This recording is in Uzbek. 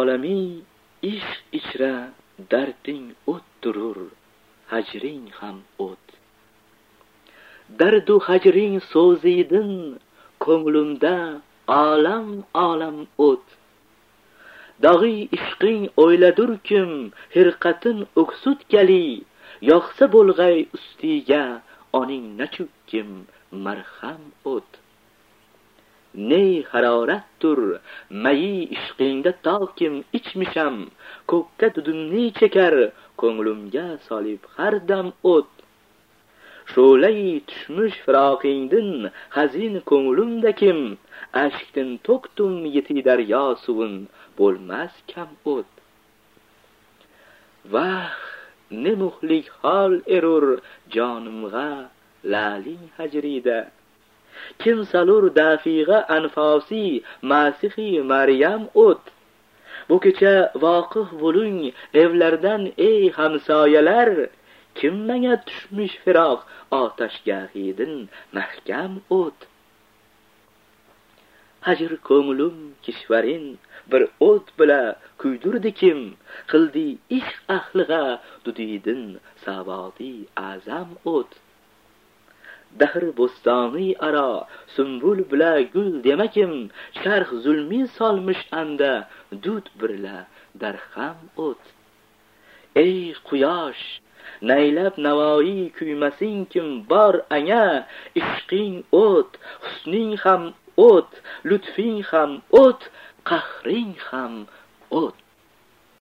olami ishq ichra darding o't durur, hajring ham o't. Dardu hajring so'ziydin ko'nglimda olam olam o't. Dog'i ishqing o'yladur kim hirqatin o'ksutgali, yoqsa bo'lg'ay ustiga oning nachukkim marham o't. Ney harorattur mayi ishqingda tokim ichmisham, ko'kka dudumni chekar ko'nglimga solib har dam o't. Sho'lay tushmush firoqingdin hazin ko'nglimdakim, ashkdan to'ktum yeti daryo suvin bo'lmas kam o't. Vah ne muhlik hol erur jonimg'a laling hajrida, kim salur dafiga anfosi masihi Maryam o't. Bu kecha voqif bo'ling evlardan ey hamsoyalar, kim menga tushmish firoq otashgahidin mahkam o't. Hajr ko'nglim kishvarin bir o't bila kuydirdi kim, qildi ishq ahliga dudiydin savodi azam o't. Dahr bo'stoni aro sumbul bila gul demakim, sharh zulmi solmish anda dud birla darham o't. Ey quyosh, naylab navoiy kuymasin kim bor anga, ishqing o't, husning ham o't, lutfing ham o't, qahring ham o't.